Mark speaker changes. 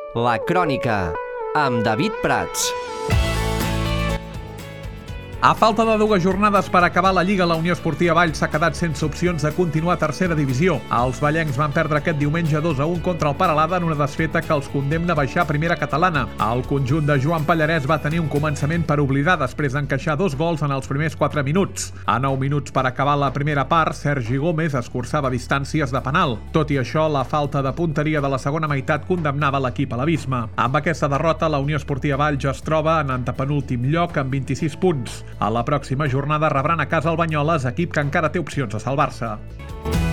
Speaker 1: La Crònica, amb David Prats.
Speaker 2: A falta de 2 jornades per acabar la Lliga, la Unió Esportiva Valls s'ha quedat sense opcions de continuar a tercera divisió. Els vallencs van perdre aquest diumenge 2-1 contra el Peralada en una desfeta que els condemna a baixar a primera catalana. El conjunt de Joan Pallarès va tenir un començament per oblidar després d'encaixar 2 gols en els primers 4 minuts. A 9 minuts per acabar la primera part, Sergi Gómez escurçava distàncies de penal. Tot i això, la falta de punteria de la segona meitat condemnava l'equip a l'abisme. Amb aquesta derrota, la Unió Esportiva Valls es troba en antepenúltim lloc amb 26 punts. A la pròxima jornada rebran a casa el Banyoles, equip que encara té opcions de salvar-se.